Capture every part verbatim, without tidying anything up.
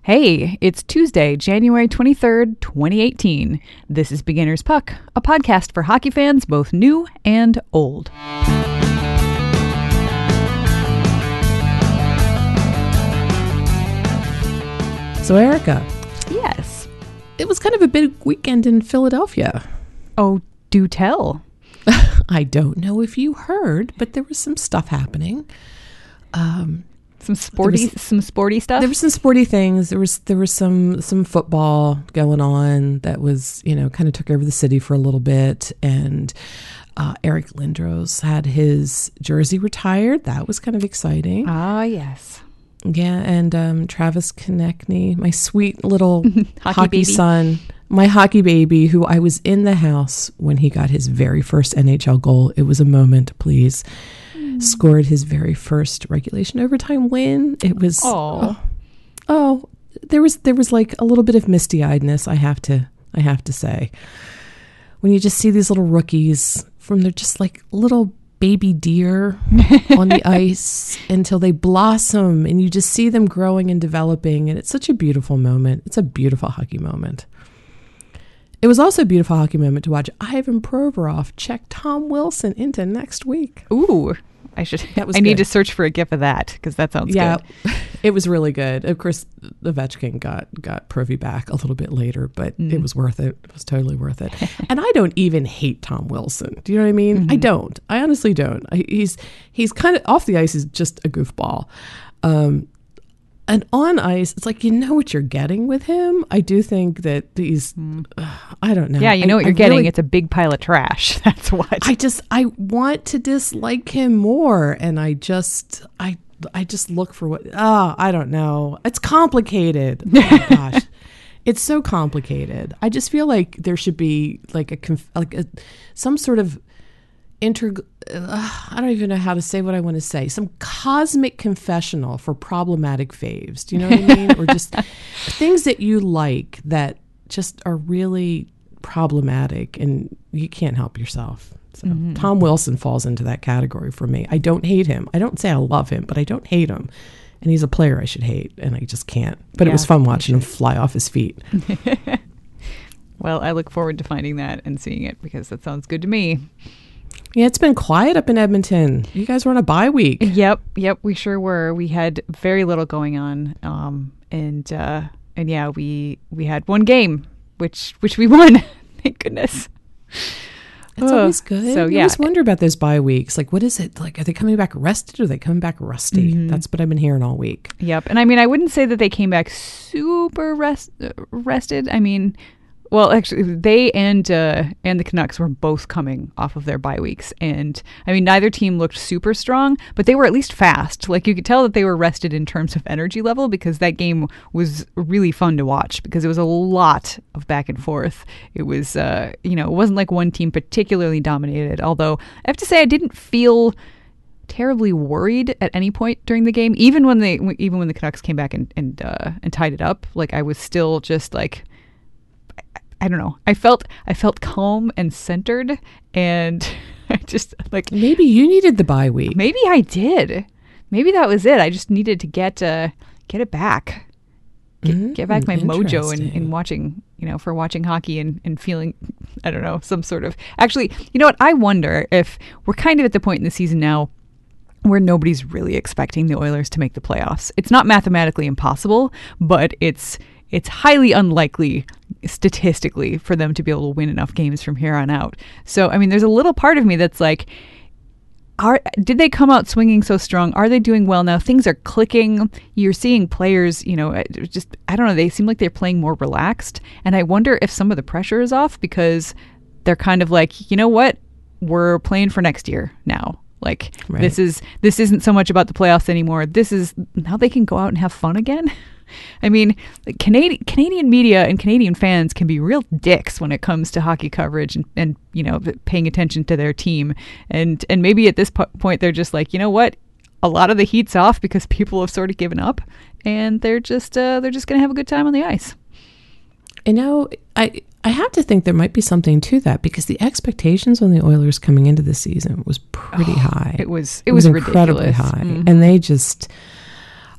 Hey, it's Tuesday, January twenty-third, twenty eighteen. This is Beginner's Puck, a podcast for hockey fans both new and old. So, Erica. Yes. It was kind of a big weekend in Philadelphia. Oh, do tell. I don't know if you heard, but there was some stuff happening. Um, some sporty, was, some sporty stuff. There were some sporty things. There was there was some some football going on that was, you know, kind of took over the city for a little bit. And uh, Eric Lindros had his jersey retired. That was kind of exciting. Ah, yes. Yeah, and um, Travis Konechny, my sweet little hockey, hockey baby. son, my hockey baby, who I was in the house when he got his very first N H L goal. It was a moment, please. Mm. Scored his very first regulation overtime win. It was oh. oh, oh, there was there was like a little bit of misty-eyedness. I have to I have to say, when you just see these little rookies from they're just like little baby deer on the ice until they blossom and you just see them growing and developing, and it's such a beautiful moment. It's a beautiful hockey moment. It was also a beautiful hockey moment to watch Ivan Provorov check Tom Wilson into next week. Ooh, I should. That was I good. Need to search for a GIF of that because that sounds yeah, good. Yeah, it was really good. Of course, Ovechkin got got Provy back a little bit later, but mm. it was worth it. It was totally worth it. And I don't even hate Tom Wilson. Do you know what I mean? Mm-hmm. I don't. I honestly don't. I, he's he's kind of off the ice is just a goofball. Um, and on ice, it's like you know what you're getting with him. I do think that these, mm. uh, I don't know. Yeah, you know I, what you're I getting. Really, it's a big pile of trash. That's what. I just, I want to dislike him more. And I just, I I just look for what, oh, I don't know. It's complicated. Oh my gosh. It's so complicated. I just feel like there should be like a, conf, like a, some sort of inter, uh, I don't even know how to say what I want to say. Some cosmic confessional for problematic faves. Do you know what I mean? Or just things that you like that just are really problematic and you can't help yourself. So mm-hmm. Tom Wilson falls into that category for me. I don't hate him. I don't say I love him, but I don't hate him. And he's a player I should hate, and I just can't. But yeah, it was fun watching him fly off his feet. Well, I look forward to finding that and seeing it because that sounds good to me. Yeah, it's been quiet up in Edmonton. You guys were on a bye week. Yep, yep, we sure were. We had very little going on, um, and uh, and yeah, we we had one game, which which we won. Thank goodness. It's uh, always good. So, you yeah. always wonder about those bye weeks. Like, what is it? Like, are they coming back rested or are they coming back rusty? Mm-hmm. That's what I've been hearing all week. Yep. And I mean, I wouldn't say that they came back super rest, uh, rested. I mean, well, actually, they and uh, and the Canucks were both coming off of their bye weeks. And I mean, neither team looked super strong, but they were at least fast. Like, you could tell that they were rested in terms of energy level because that game was really fun to watch because it was a lot of back and forth. It was, uh, you know, it wasn't like one team particularly dominated. Although I have to say, I didn't feel terribly worried at any point during the game, even when they, even when the Canucks came back and and uh, and tied it up. Like, I was still just like. I don't know. I felt I felt calm and centered, and I just like maybe you needed the bye week. Maybe I did. Maybe that was it. I just needed to get uh, get it back, get, mm, get back my mojo in, in watching, you know, for watching hockey and, and feeling, I don't know, some sort of. Actually, you know what? I wonder if we're kind of at the point in the season now where nobody's really expecting the Oilers to make the playoffs. It's not mathematically impossible, but it's. It's highly unlikely statistically for them to be able to win enough games from here on out. So, I mean, there's a little part of me that's like, are did they come out swinging so strong? Are they doing well now? Things are clicking. You're seeing players, you know, just, I don't know, they seem like they're playing more relaxed. And I wonder if some of the pressure is off because they're kind of like, you know what? We're playing for next year now. Like, right. this is this isn't so much about the playoffs anymore. This is, now they can go out and have fun again. I mean, Canadian Canadian media and Canadian fans can be real dicks when it comes to hockey coverage and, and you know, paying attention to their team. And and maybe at this po- point they're just like, you know what, a lot of the heat's off because people have sort of given up, and they're just uh, they're just gonna have a good time on the ice. You know, I I have to think there might be something to that because the expectations on the Oilers coming into the season was pretty oh, high. It was it, it was, was incredibly ridiculous. high, mm-hmm. and they just.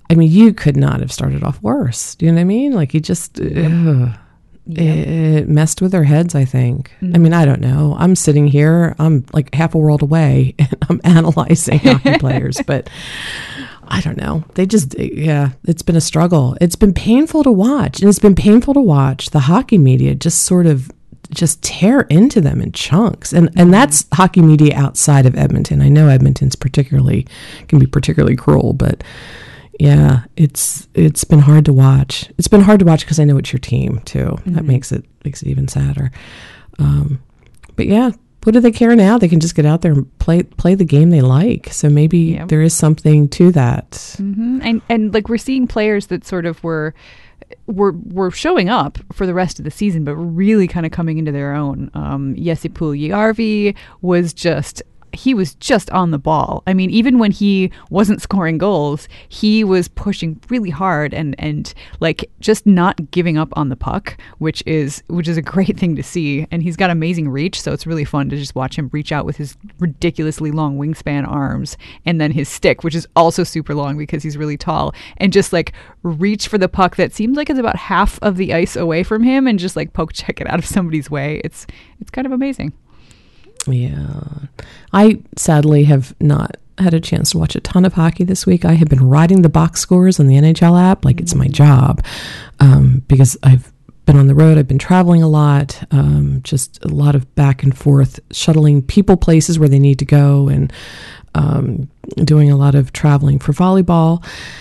I mean, you could not have started off worse. Do you know what I mean? Like, he just, ugh, yep. it, it messed with their heads, I think. Mm-hmm. I mean, I don't know. I'm sitting here, I'm like half a world away, and I'm analyzing hockey players, but I don't know. They just, yeah, it's been a struggle. It's been painful to watch. And it's been painful to watch the hockey media just sort of just tear into them in chunks. And and that's hockey media outside of Edmonton. I know Edmonton's particularly, can be particularly cruel, but yeah, it's it's been hard to watch. It's been hard to watch because I know it's your team too. Mm-hmm. That makes it makes it even sadder. Um, but yeah, what do they care now? They can just get out there and play play the game they like. So maybe yep. there is something to that. Mm-hmm. And and like we're seeing players that sort of were were were showing up for the rest of the season, but really kind of coming into their own. Um, Jesse Puljujärvi was just. He was just on the ball. I mean, even when he wasn't scoring goals, he was pushing really hard and, and like just not giving up on the puck, which is which is a great thing to see. And he's got amazing reach, so it's really fun to just watch him reach out with his ridiculously long wingspan arms, and then his stick, which is also super long because he's really tall, and just like reach for the puck that seems like it's about half of the ice away from him, and just like poke check it out of somebody's way. It's it's kind of amazing. Yeah. I sadly have not had a chance to watch a ton of hockey this week. I have been writing the box scores on the N H L app like it's my job, um, because I've been on the road. I've been traveling a lot, um, just a lot of back and forth, shuttling people places where they need to go, and um, doing a lot of traveling for volleyball.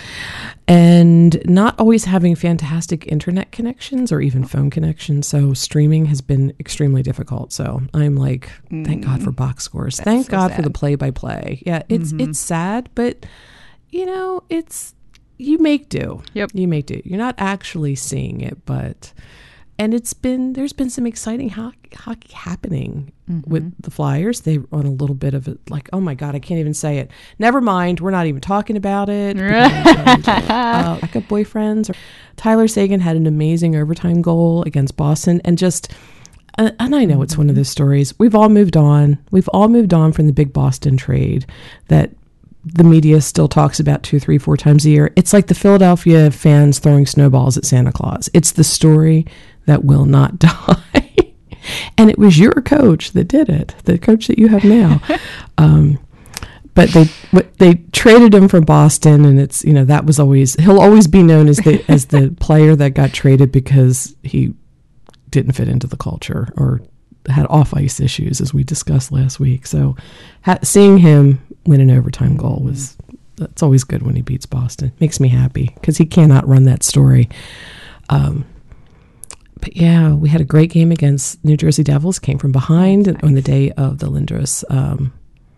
And not always having fantastic internet connections or even phone connections. So streaming has been extremely difficult. So I'm like, mm. thank God for box scores. That's thank so God sad. For the play-by-play. Yeah, it's mm-hmm. it's sad, but, you know, it's, you make do. Yep. You make do. You're not actually seeing it, but, and it's been, there's been some exciting hockey, hockey happening mm-hmm. with the Flyers. They on a little bit of it, like, oh my God, I can't even say it. Never mind, we're not even talking about it. Because, uh, backup boyfriends. Tyler Seguin had an amazing overtime goal against Boston, and just, uh, and I know it's one of those stories. We've all moved on. We've all moved on from the big Boston trade that the media still talks about two, three, four times a year. It's like the Philadelphia fans throwing snowballs at Santa Claus. It's the story that will not die. And it was your coach that did it, the coach that you have now. um, but they what, they traded him from Boston, and it's, you know, that was always, he'll always be known as the as the player that got traded because he didn't fit into the culture or had off-ice issues, as we discussed last week. So ha- seeing him win an overtime goal was, that's always good when he beats Boston. Makes me happy because he cannot run that story. Um, but yeah, we had a great game against New Jersey Devils, came from behind nice. On the day of the Lindros um,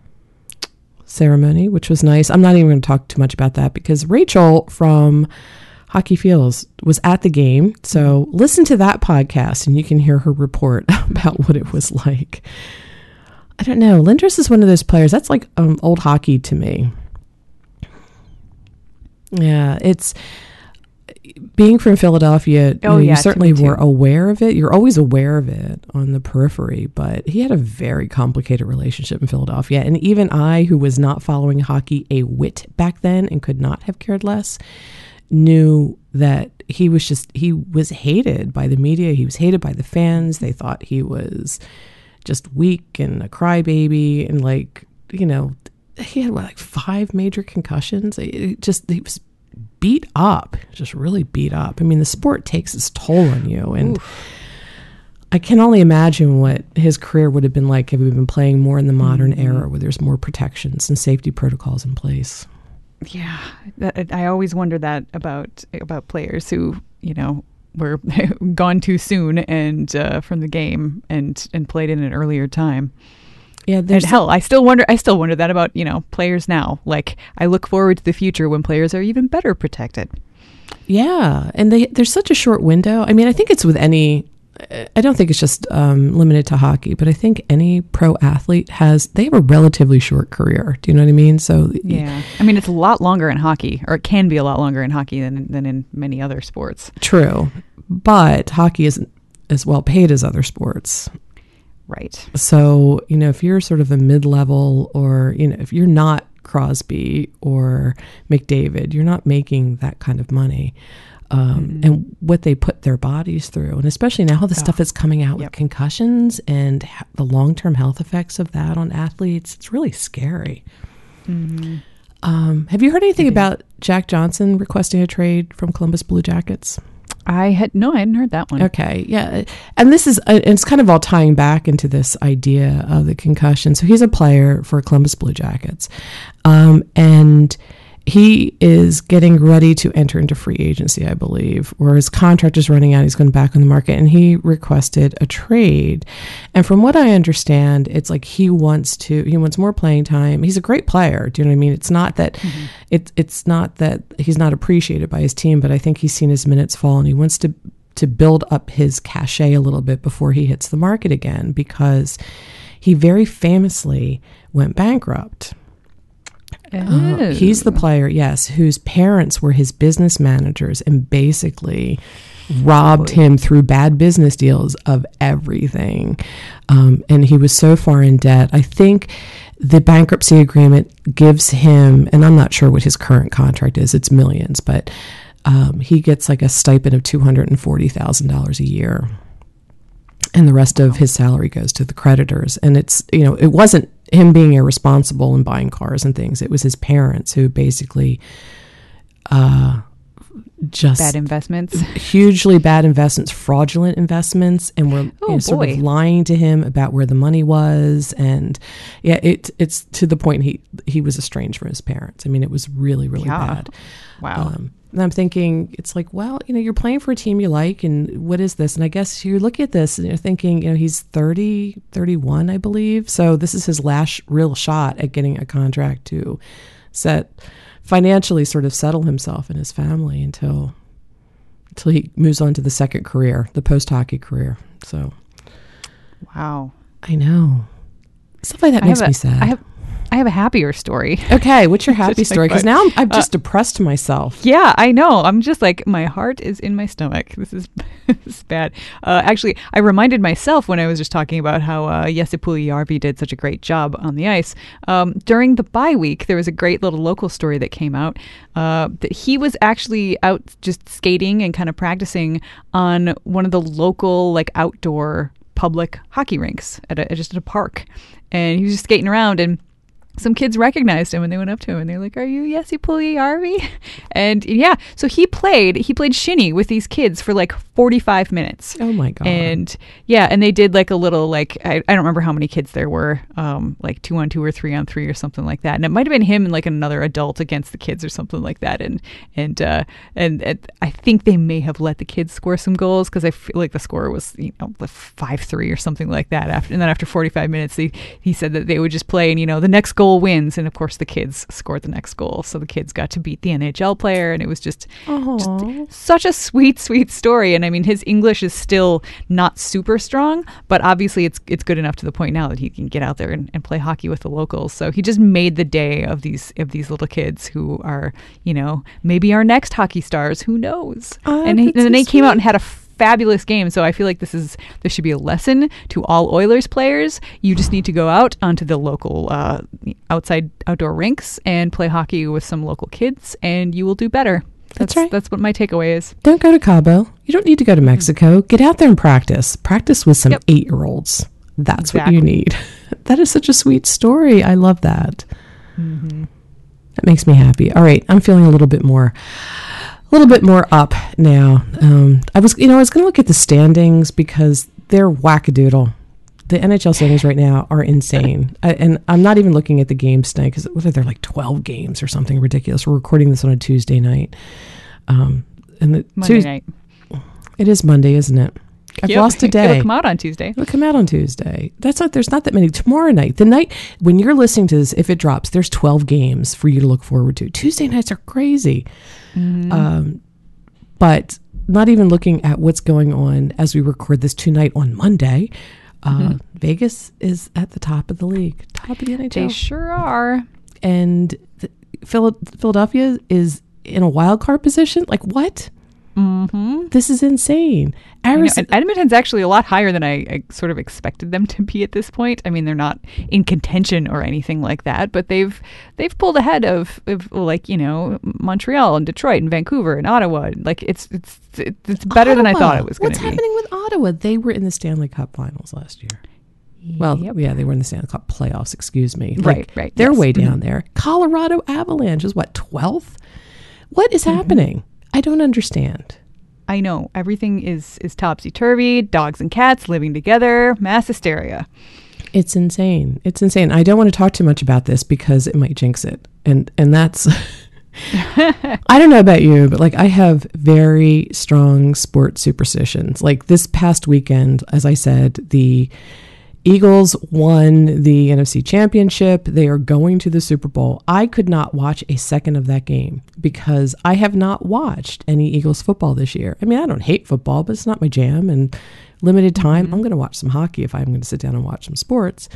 ceremony, which was nice. I'm not even going to talk too much about that because Rachel from Hockey Feels was at the game. So listen to that podcast and you can hear her report about what it was like. I don't know. Lindros is one of those players. That's like um, old hockey to me. Yeah, it's being from Philadelphia. Oh, you know, yeah, you certainly too. were aware of it. You're always aware of it on the periphery, but he had a very complicated relationship in Philadelphia. And even I, who was not following hockey a whit back then and could not have cared less, knew that he was just, he was hated by the media. He was hated by the fans. They thought he was just weak and a crybaby, and like, you know, he had what, like five major concussions. It just, he was beat up, just really beat up. I mean, the sport takes its toll on you, and Oof. I can only imagine what his career would have been like if he had been playing more in the modern mm-hmm. era where there's more protections and safety protocols in place. Yeah, that, I always wonder that about about players who, you know, were gone too soon and uh, from the game and and played in an earlier time. Yeah, and hell, I still wonder. I still wonder that about, you know, players now. Like, I look forward to the future when players are even better protected. Yeah, and they there's such a short window. I mean, I think it's with any. I don't think it's just um, limited to hockey, but I think any pro athlete has, they have a relatively short career. Do you know what I mean? So yeah, I mean, it's a lot longer in hockey, or it can be a lot longer in hockey than than in many other sports. True, but hockey isn't as well paid as other sports. Right. So, you know, if you're sort of a mid-level, or, you know, if you're not Crosby or McDavid. You're not making that kind of money. Um, mm-hmm. And what they put their bodies through, and especially now the oh. stuff that's coming out yep. with concussions and ha- the long-term health effects of that on athletes, it's really scary. Mm-hmm. Um, have you heard anything mm-hmm. about Jack Johnson requesting a trade from Columbus Blue Jackets? I had no, I hadn't heard that one. Okay, yeah, and this is uh, it's kind of all tying back into this idea of the concussion. So he's a player for Columbus Blue Jackets, um, and he is getting ready to enter into free agency, I believe, or his contract is running out. He's going back on the market, and he requested a trade. And from what I understand, it's like he wants to, he wants more playing time. He's a great player. Do you know what I mean? It's not that, mm-hmm. it, it's not that he's not appreciated by his team, but I think he's seen his minutes fall, and he wants to to build up his cachet a little bit before he hits the market again, because he very famously went bankrupt. Uh, he's the player, yes, whose parents were his business managers and basically robbed him through bad business deals of everything. Um, and he was so far in debt. I think the bankruptcy agreement gives him, and I'm not sure what his current contract is, it's millions, but um, he gets like a stipend of two hundred forty thousand dollars a year. And the rest of his salary goes to the creditors. And it's, you know, it wasn't him being irresponsible and buying cars and things. It was his parents who basically uh, just... Bad investments. Hugely bad investments, fraudulent investments, and were oh, you know, sort of lying to him about where the money was. And yeah, it, it's to the point he, he was estranged from his parents. I mean, it was really, really yeah. bad. Wow. Um, And I'm thinking, it's like, well, you know, you're playing for a team you like, and what is this? And I guess you're looking at this and you're thinking, you know, he's thirty, thirty-one, I believe. So this is his last real shot at getting a contract to set, financially sort of settle himself and his family until, until he moves on to the second career, the post-hockey career. So. Wow. I know. Stuff like that I makes a, me sad. I have, I have a happier story. Okay, what's your happy story? Because now I'm, I'm just uh, depressed myself. Yeah, I know. I'm just like, my heart is in my stomach. This is, this is bad. Uh, actually, I reminded myself when I was just talking about how uh, Jesse Puljujärvi did such a great job on the ice. Um, during the bye week, there was a great little local story that came out. Uh, that he was actually out just skating and kind of practicing on one of the local, like, outdoor public hockey rinks at a, just at a park. And he was just skating around, and some kids recognized him and they went up to him and they're like, "Are you Jesse Puljujärvi?" And yeah, so he played, he played shinny with these kids for like forty-five minutes. Oh my God. And yeah, and they did like a little, like, I, I don't remember how many kids there were, um, like two on two or three on three or something like that. And it might've been him and like another adult against the kids or something like that. And, and, uh, and, and I think they may have let the kids score some goals, cause I feel like the score was, you know, five three or something like that. After, and then after forty-five minutes, they, he said that they would just play and, you know, the next goal wins, and of course the kids scored the next goal, so the kids got to beat the N H L player, and it was just, just such a sweet sweet story. And I mean, his English is still not super strong, but obviously it's it's good enough to the point now that he can get out there and, and play hockey with the locals. So he just made the day of these of these little kids who are, you know, maybe our next hockey stars, who knows. Oh, and, he, and then so they sweet. came out and had a fabulous game. So I feel like this is this should be a lesson to all Oilers players. You just need to go out onto the local uh, outside outdoor rinks and play hockey with some local kids, and you will do better. That's, that's right. That's what my takeaway is. Don't go to Cabo. You don't need to go to Mexico. Get out there and practice. Practice with some yep. eight-year-olds. That's exactly. what you need. That is such a sweet story. I love that. Mm-hmm. That makes me happy. All right, I'm feeling a little bit more a little bit more up now. Um, I was, you know, I was going to look at the standings because they're wackadoodle. The N H L standings right now are insane. I, and I'm not even looking at the games tonight because whether they're like twelve games or something ridiculous. We're recording this on a Tuesday night. Um, and the Monday Tues- night. It is Monday, isn't it? I've yep. lost a day. It'll come out on Tuesday. It'll come out on Tuesday. That's not, there's not that many. Tomorrow night, the night when you're listening to this, if it drops, there's twelve games for you to look forward to. Tuesday nights are crazy. Mm-hmm. Um, but not even looking at what's going on as we record this tonight on Monday, uh, mm-hmm. Vegas is at the top of the league, top of the N H L. They sure are. And the, Phil, Philadelphia is in a wild card position. Like what? Mm-hmm. This is insane. Aris- and Edmonton's actually a lot higher than I, I sort of expected them to be at this point. I mean, they're not in contention or anything like that, but they've they've pulled ahead of, of like, you know, Montreal and Detroit and Vancouver and Ottawa. Like it's it's it's better Ottawa. than I thought it was going to be. What's happening with Ottawa? They were in the Stanley Cup Finals last year. Well, yep. yeah, they were in the Stanley Cup playoffs. Excuse me. Like, right, right. They're yes. way down mm-hmm. there. Colorado Avalanche is what, twelfth? What is mm-hmm. happening? I don't understand. I know. Everything is, is topsy-turvy, dogs and cats living together, mass hysteria. It's insane. It's insane. I don't want to talk too much about this because it might jinx it. And and that's... I don't know about you, but like I have very strong sports superstitions. Like this past weekend, as I said, the Eagles won the N F C Championship. They are going to the Super Bowl. I could not watch a second of that game because I have not watched any Eagles football this year. I mean, I don't hate football, but it's not my jam. And limited time, mm-hmm. I'm going to watch some hockey if I'm going to sit down and watch some sports.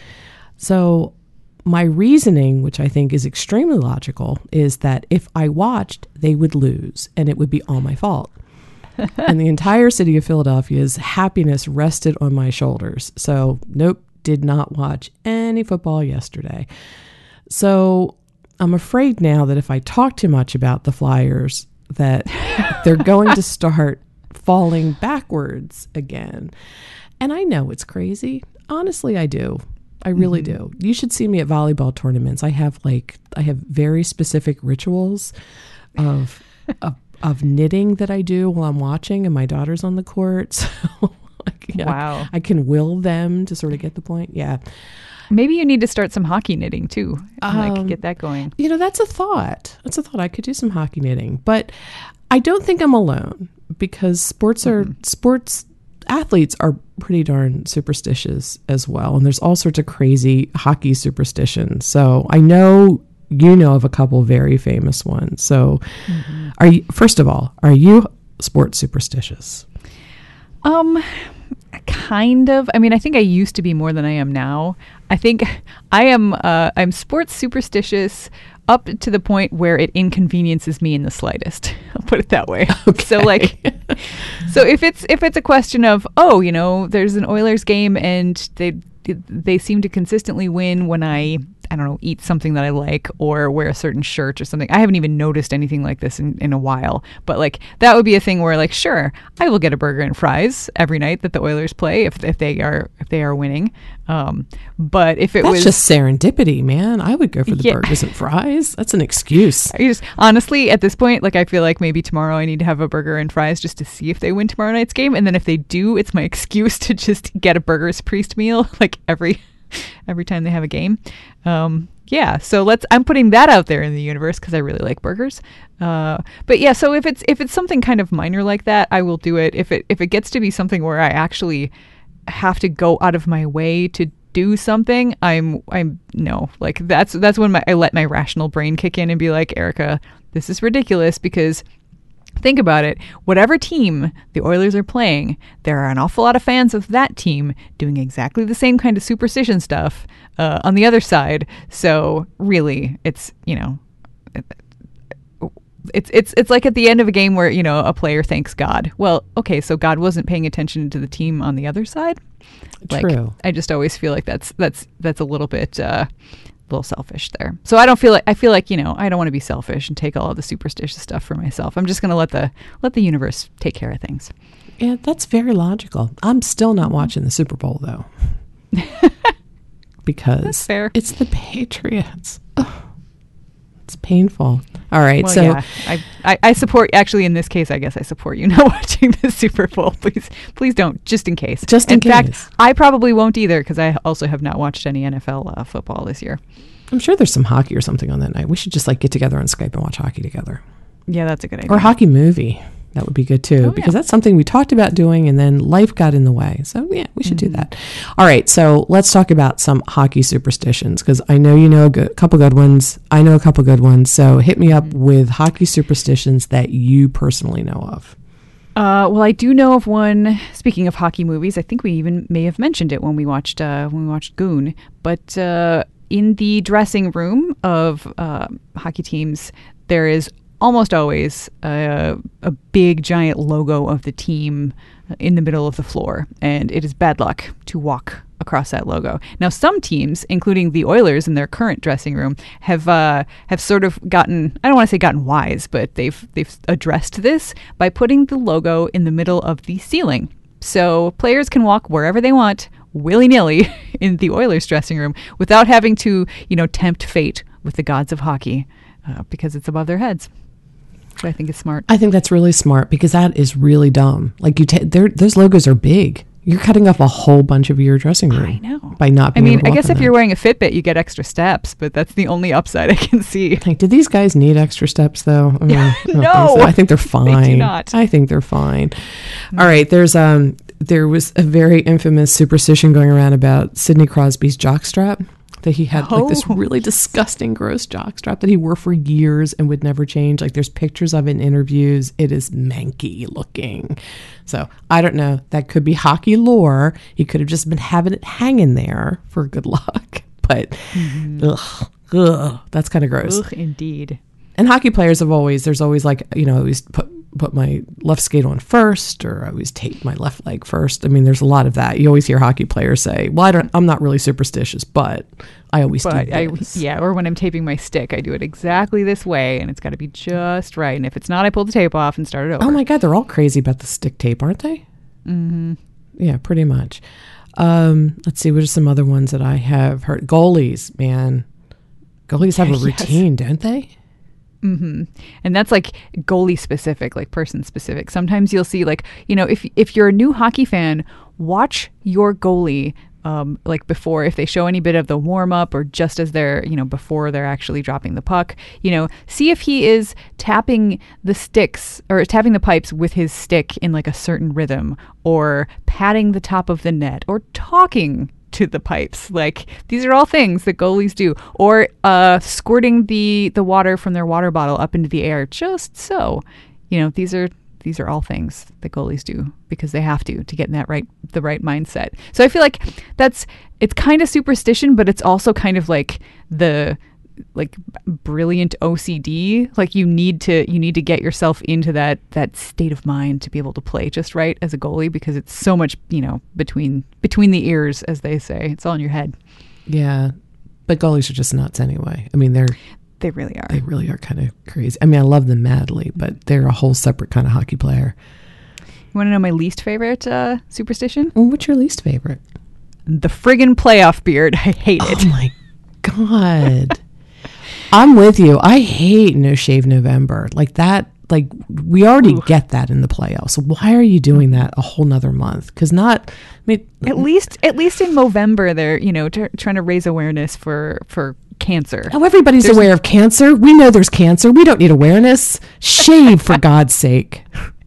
So my reasoning, which I think is extremely logical, is that if I watched, they would lose and it would be all my fault. And the entire city of Philadelphia's happiness rested on my shoulders. So, nope, did not watch any football yesterday. So, I'm afraid now that if I talk too much about the Flyers, that they're going to start falling backwards again. And I know it's crazy. Honestly, I do. I really mm-hmm. do. You should see me at volleyball tournaments. I have like, I have very specific rituals of, of of knitting that I do while I'm watching and my daughter's on the court. So like, yeah, wow. I can will them to sort of get the point. Yeah. Maybe you need to start some hockey knitting too. And um, like get that going. You know, that's a thought. That's a thought. I could do some hockey knitting, but I don't think I'm alone because sports are mm-hmm. sports athletes are pretty darn superstitious as well. And there's all sorts of crazy hockey superstitions. So I know you know of a couple very famous ones. So mm-hmm. are you, first of all, are you sports superstitious? Um, kind of. I mean, I think I used to be more than I am now. I think I am, uh, I'm sports superstitious up to the point where it inconveniences me in the slightest. I'll put it that way. Okay. So like, so if it's, if it's a question of, oh, you know, there's an Oilers game and they, they seem to consistently win when I, I don't know, eat something that I like or wear a certain shirt or something. I haven't even noticed anything like this in, in a while. But like that would be a thing where like, sure, I will get a burger and fries every night that the Oilers play if if they are if they are winning. Um, but if it That's was just serendipity, man. I would go for the yeah. burgers and fries. That's an excuse. I just honestly at this point, like I feel like maybe tomorrow I need to have a burger and fries just to see if they win tomorrow night's game. And then if they do, it's my excuse to just get a Burger's Priest meal like every every time they have a game. Um, yeah, so let's. I'm putting that out there in the universe because I really like burgers. Uh, but yeah, so if it's if it's something kind of minor like that, I will do it. If it if it gets to be something where I actually have to go out of my way to do something, I'm I'm no like that's that's when my I let my rational brain kick in and be like, Erica, this is ridiculous because. Think about it. Whatever team the Oilers are playing, there are an awful lot of fans of that team doing exactly the same kind of superstition stuff uh, on the other side. So really, it's, you know, it's it's it's like at the end of a game where, you know, a player thanks God. Well, okay, so God wasn't paying attention to the team on the other side. Like, True. I just always feel like that's that's that's a little bit. Uh, little selfish there. So I don't feel like I feel like, you know, I don't want to be selfish and take all of the superstitious stuff for myself. I'm just going to let the let the universe take care of things. Yeah, that's very logical. I'm still not watching the Super Bowl though. Because that's fair. It's the Patriots. Oh, it's painful. All right, well, so yeah, I, I I support actually in this case I guess I support you not watching the Super Bowl. Please please don't, just in case. Just in, in case. fact, I probably won't either because I also have not watched any N F L uh, football this year. I'm sure there's some hockey or something on that night. We should just like get together on Skype and watch hockey together. Yeah, that's a good idea. Or a hockey movie. That would be good too, oh, because yeah. that's something we talked about doing and then life got in the way. So yeah, we should mm-hmm. do that. All right. So let's talk about some hockey superstitions because I know you know a good, couple good ones. I know a couple good ones. So hit me up mm-hmm. with hockey superstitions that you personally know of. Uh, well, I do know of one. Speaking of hockey movies, I think we even may have mentioned it when we watched uh, when we watched Goon. But uh, in the dressing room of uh, hockey teams, there is almost always a, a big giant logo of the team in the middle of the floor, and it is bad luck to walk across that logo. Now, some teams, including the Oilers in their current dressing room, have uh, have sort of gotten, I don't want to say gotten wise, but they've they've addressed this by putting the logo in the middle of the ceiling. So players can walk wherever they want, willy-nilly, in the Oilers dressing room without having to, you know, tempt fate with the gods of hockey uh, because it's above their heads. Which I think is smart. I think that's really smart because that is really dumb. Like you, ta- those logos are big. You're cutting off a whole bunch of your dressing room. I know. By not being I mean, able to I guess if them. you're wearing a Fitbit, you get extra steps, but that's the only upside I can see. Like, do these guys need extra steps, though? I mean, I don't No. think so. I think they're fine. They do not. I think they're fine. Mm. All right. There's um, there was a very infamous superstition going around about Sidney Crosby's jockstrap. That he had oh. like this really disgusting, gross jockstrap that he wore for years and would never change. Like there's pictures of it in interviews. It is manky looking. So I don't know. That could be hockey lore. He could have just been having it hanging there for good luck. But mm-hmm. ugh, ugh, that's kind of gross. Ugh, indeed. And hockey players have always, there's always like, you know, I always put put my left skate on first, or I always tape my left leg first. I mean, there's a lot of that. You always hear hockey players say, well, I don't, I'm not really superstitious, but I always but do I, this. yeah, or when I'm taping my stick, I do it exactly this way, and it's got to be just right. And if it's not, I pull the tape off and start it over. Oh my God, they're all crazy about the stick tape, aren't they? Mm-hmm. Yeah, pretty much. Um, let's see, what are some other ones that I have heard? Goalies, man. Goalies have a routine, yes. don't they? Mm-hmm. And that's like goalie specific, like person specific. Sometimes you'll see like, you know, if if you're a new hockey fan, watch your goalie um, like before, if they show any bit of the warm up or just as they're, you know, before they're actually dropping the puck, you know, see if he is tapping the sticks or tapping the pipes with his stick in like a certain rhythm, or patting the top of the net, or talking to the pipes. Like these are all things that goalies do, or uh squirting the the water from their water bottle up into the air, just so, you know, these are these are all things that goalies do because they have to to get in that right the right mindset. So I feel like that's, it's kind of superstition, but it's also kind of like the like brilliant O C D. Like you need to you need to get yourself into that that state of mind to be able to play just right as a goalie, because it's so much, you know, between between the ears, as they say. It's all in your head. Yeah, but goalies are just nuts anyway. I mean, they're they really are. They really are kind of crazy. I mean, I love them madly, but they're a whole separate kind of hockey player. You want to know my least favorite uh, superstition? Well, what's your least favorite? The friggin' playoff beard. I hate it. Oh my God. I'm with you. I hate No Shave November. Like that, like we already Ooh. get that in the playoffs. Why are you doing that a whole nother month? Because not, I mean, at least, at least in Movember, they're, you know, t- trying to raise awareness for, for cancer. Oh, everybody's there's aware of cancer. We know there's cancer. We don't need awareness. Shave for God's sake.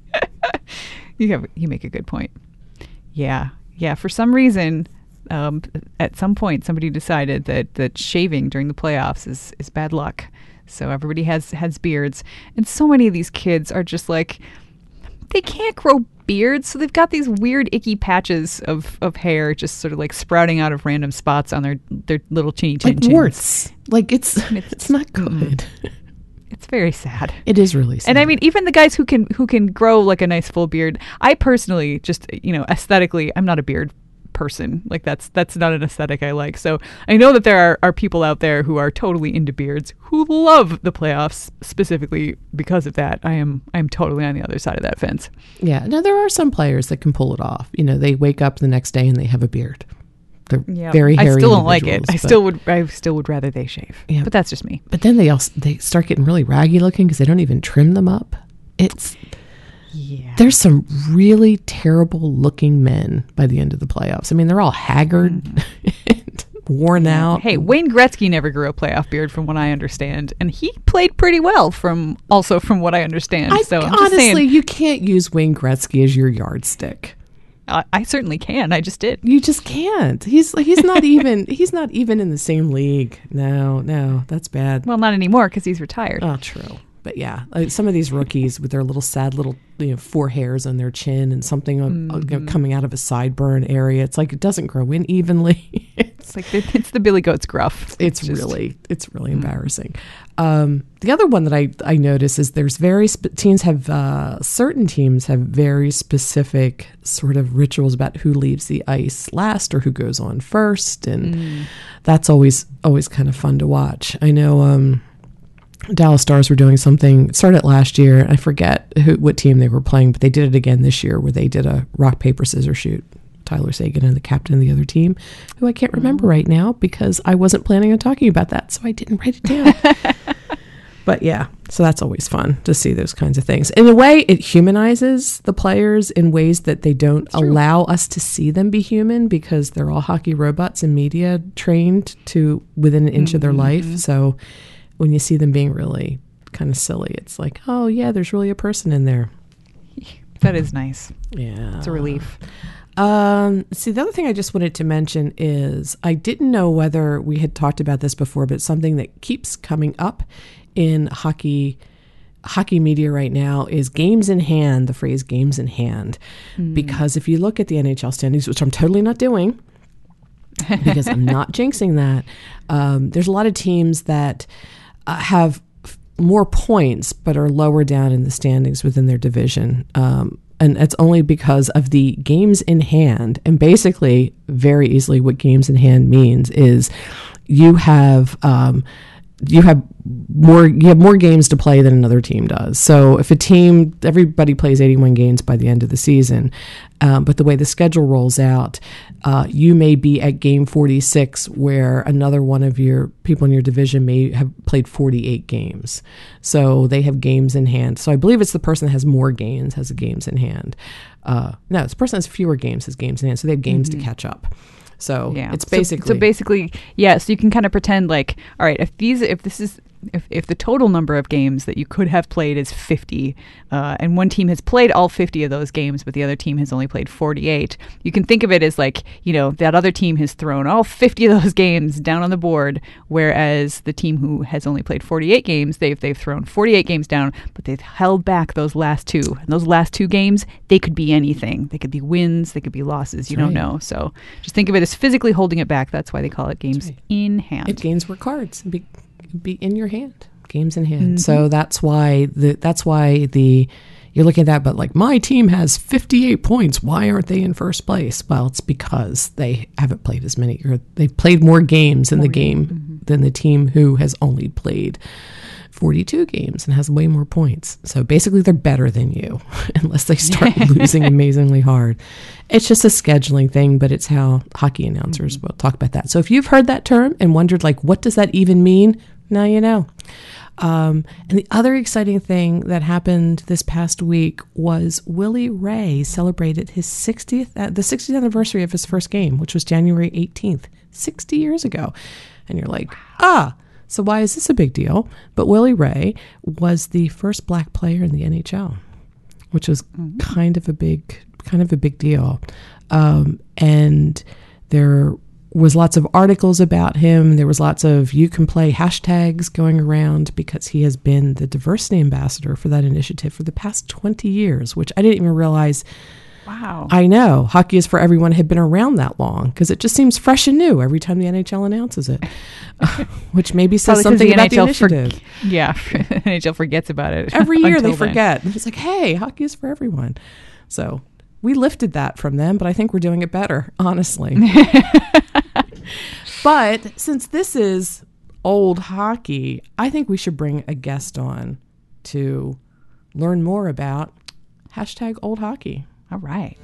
You have, you make a good point. Yeah. Yeah. For some reason, Um, at some point, somebody decided that, that shaving during the playoffs is, is bad luck. So everybody has, has beards. And so many of these kids are just like, they can't grow beards. So they've got these weird, icky patches of, of hair just sort of like sprouting out of random spots on their, their little chinny chin like chins. warts. Like it's, it's, it's not good. Mm. It's very sad. It is really sad. And I mean, even the guys who can who can grow like a nice full beard, I personally just, you know, aesthetically, I'm not a beard person. Like that's that's not an aesthetic I like. So I know that there are, are people out there who are totally into beards who love the playoffs specifically because of that. I am I'm totally on the other side of that fence. Yeah. Now there are some players that can pull it off. You know, they wake up the next day and they have a beard. They're yep. very hairy. I still don't like it. I still would I still would rather they shave. Yeah. But that's just me. But then they also they start getting really raggy looking because they don't even trim them up. It's Yeah. There's some really terrible looking men by the end of the playoffs. I mean, they're all haggard mm. and worn yeah. out. Hey, Wayne Gretzky never grew a playoff beard from what I understand. And he played pretty well from also from what I understand. I, so I'm honestly, just saying, you can't use Wayne Gretzky as your yardstick. Uh, I certainly can. I just did. You just can't. He's he's not even he's not even in the same league. No, no, that's bad. Well, not anymore because he's retired. Oh, true. But yeah, like some of these rookies with their little sad little, you know, four hairs on their chin and something mm-hmm. uh, you know, coming out of a sideburn area. It's like it doesn't grow in evenly. It's like the, it's the Billy Goat's gruff. It's, it's just, really, it's really embarrassing. Um, the other one that I, I notice is there's very, sp- teams have, uh, certain teams have very specific sort of rituals about who leaves the ice last or who goes on first. And mm. that's always, always kind of fun to watch. I know, um, Dallas Stars were doing something, it started last year. I forget who, what team they were playing, but they did it again this year where they did a rock, paper, scissors shoot. Tyler Sagan and the captain of the other team, who I can't remember right now because I wasn't planning on talking about that, so I didn't write it down. But yeah, so that's always fun to see those kinds of things. In a way, it humanizes the players in ways that they don't allow us to see them be human because they're all hockey robots and media trained to within an inch mm-hmm. of their life. So when you see them being really kind of silly, it's like, oh yeah, there's really a person in there. That is nice. Yeah. It's a relief. Um, see, the other thing I just wanted to mention is I didn't know whether we had talked about this before, but something that keeps coming up in hockey hockey media right now is games in hand, the phrase games in hand. Mm. Because if you look at the N H L standings, which I'm totally not doing because I'm not jinxing that, um, there's a lot of teams that uh, have f- more points but are lower down in the standings within their division. Um And it's only because of the games in hand. And basically, very easily, what games in hand means is you have um, you have more you have more games to play than another team does. So if a team, everybody plays eighty-one games by the end of the season, um, but the way the schedule rolls out, uh, you may be at game forty-six where another one of your people in your division may have played forty-eight games. So they have games in hand. So I believe it's the person that has more games has the games in hand. Uh, no, it's the person that has fewer games has games in hand. So they have games mm-hmm. to catch up. So yeah. it's basically so, so basically yeah. So you can kind of pretend like, all right, if these if this is if if the total number of games that you could have played is fifty, uh, and one team has played all fifty of those games, but the other team has only played forty-eight, you can think of it as like, you know, that other team has thrown all fifty of those games down on the board, whereas the team who has only played forty-eight games, they've they've thrown forty-eight games down, but they've held back those last two. And those last two games, they could be anything. They could be wins, they could be losses. You That's don't right. know. So just think of it as physically holding it back. That's why they call it games right. in hand. If games were cards, be, be in your hand. Games in hand. Mm-hmm. So that's why the that's why the you're looking at that, but like my team has fifty-eight points. Why aren't they in first place? Well, it's because they haven't played as many, or they've played more games in more the game mm-hmm. than the team who has only played forty-two games and has way more points. So basically they're better than you unless they start losing amazingly hard. It's just a scheduling thing, but it's how hockey announcers mm-hmm. will talk about that. So if you've heard that term and wondered like, what does that even mean? Now you know. Um, and the other exciting thing that happened this past week was Willie Ray celebrated his sixtieth, uh, the sixtieth anniversary of his first game, which was January eighteenth, sixty years ago. And you're like, ah, so why is this a big deal? But Willie Ray was the first black player in the N H L, which was mm-hmm. kind of a big, kind of a big deal. Um, and there was lots of articles about him. There was lots of you can play hashtags going around because he has been the diversity ambassador for that initiative for the past twenty years, which I didn't even realize. Wow. I know. Hockey is for Everyone had been around that long because it just seems fresh and new every time the N H L announces it, uh, which maybe says Probably something the about N H L the initiative. For, yeah. N H L forgets about it. Every year they forget. Then. It's like, hey, hockey is for everyone. So we lifted that from them, but I think we're doing it better, honestly. But since this is old hockey, I think we should bring a guest on to learn more about hashtag old hockey. All right.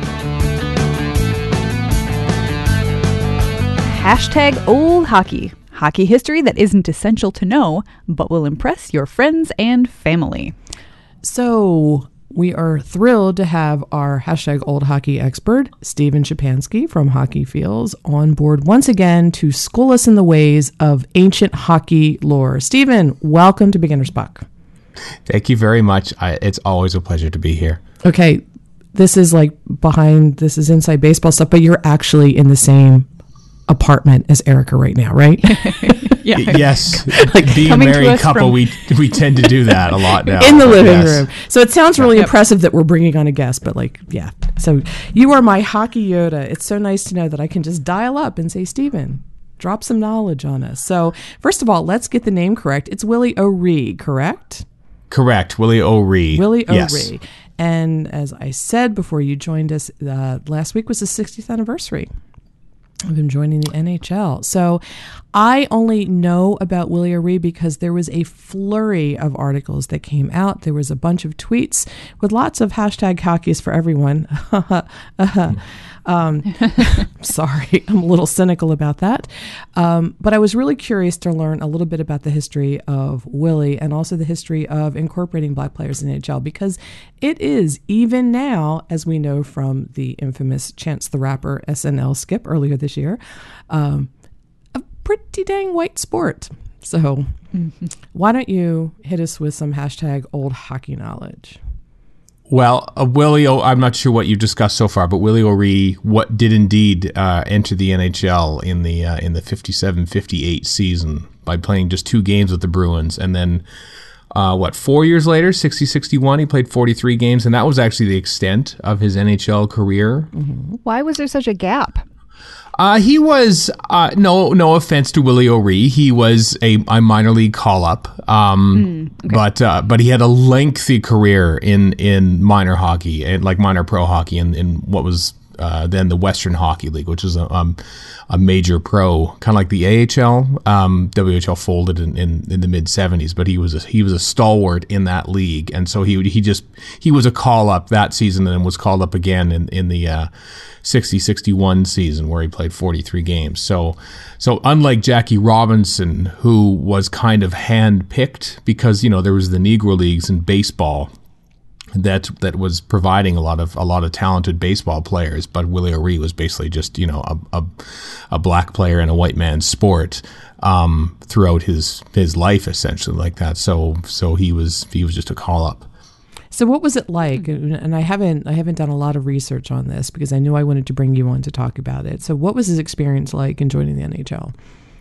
Hashtag old hockey. Hockey history that isn't essential to know, but will impress your friends and family. So we are thrilled to have our hashtag old hockey expert, Stephen Schapansky from Hockey Feels, on board once again to school us in the ways of ancient hockey lore. Stephen, welcome to Beginner's Puck. Thank you very much. I, it's always a pleasure to be here. Okay, this is like behind, this is inside baseball stuff, but you're actually in the same apartment as Erica right now, right? Yeah. Yes. Like, being a coming to married us couple, from- we we tend to do that a lot now. in the living Yes. room. So it sounds really Yep. impressive that we're bringing on a guest, but like, yeah. So you are my hockey Yoda. It's so nice to know that I can just dial up and say, Stephen, drop some knowledge on us. So first of all, let's get the name correct. It's Willie O'Ree, correct? Correct. Willie O'Ree. Willie O'Ree. Yes. And as I said before you joined us, uh, last week was the sixtieth anniversary of him joining the N H L. So I only know about Willie O'Ree because there was a flurry of articles that came out. There was a bunch of tweets with lots of hashtag hockey is for everyone. um, sorry, I'm a little cynical about that. Um, but I was really curious to learn a little bit about the history of Willie and also the history of incorporating black players in the N H L, because it is, even now, as we know from the infamous Chance the Rapper S N L skip earlier this year, um, a pretty dang white sport. So why don't you hit us with some hashtag old hockey knowledge? Well, uh, Willie, o- I'm not sure what you've discussed so far, but Willie O'Ree, what did indeed uh, enter the N H L in the uh, in the fifty-seven fifty-eight season by playing just two games with the Bruins, and then uh, what four years later, sixty sixty-one, he played forty-three games, and that was actually the extent of his N H L career. Mm-hmm. Why was there such a gap? Uh, he was, uh, no no offense to Willie O'Ree, he was a, a minor league call-up, um, mm, okay. but uh, but he had a lengthy career in, in minor hockey, and like minor pro hockey, in, in what was uh, then the Western Hockey League, which was a, um, a major pro, kind of like the A H L. Um, W H L folded in, in, in the mid seventies, but he was a, he was a stalwart in that league, and so he he just he was a call-up that season, and was called up again in in the uh, sixty sixty-one season where he played forty-three games. So so unlike Jackie Robinson, who was kind of hand-picked because, you know, there was the Negro Leagues in baseball that that was providing a lot of a lot of talented baseball players, but Willie O'Ree was basically just, you know, a a, a black player in a white man's sport um, throughout his his life, essentially, like that. So so he was he was just a call-up. So what was it like? And I haven't I haven't done a lot of research on this because I knew I wanted to bring you on to talk about it. So what was his experience like in joining the N H L?